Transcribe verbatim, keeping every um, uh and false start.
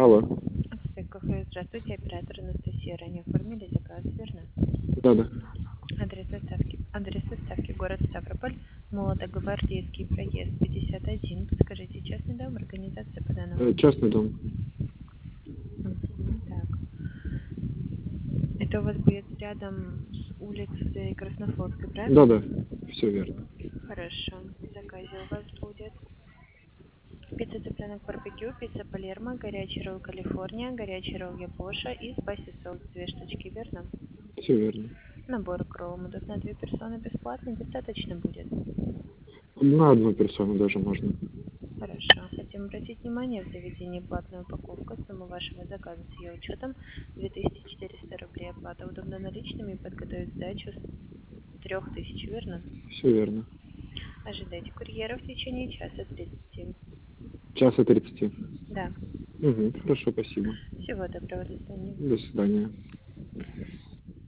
Алло. Аптека кафе. Здравствуйте, оператор Анастасия. Ранее оформили заказ, верно? Да, да. Адрес доставки. Адрес доставки город Ставрополь, Молодогвардейский проезд пятьдесят один. Подскажите, частный дом, организация по данному? Э, частный дом. Мгм, так. Это у вас будет рядом с улицей Краснофлотской, Да, правильно? да. Все верно. Хорошо. В заказе у вас будет пицца цыпленок барбекю, пицца Палермо, горячий ролл Калифорния, горячий ролл Япоша и спайси соус. Две штучки, верно? Все верно. Набор кромудов на две персоны бесплатный, достаточно будет? На одну персону даже можно. Хорошо. Хотим обратить внимание, в заведении платная упаковка. Сумма вашего заказа с ее учетом две тысячи четыреста рублей. Оплата удобно наличными, подготовить сдачу с трех тысяч, верно? Все верно. Ожидайте курьера в течение часа тридцати. Часа тридцати. Да. Угу. Хорошо, спасибо. Всего доброго, до свидания. До свидания.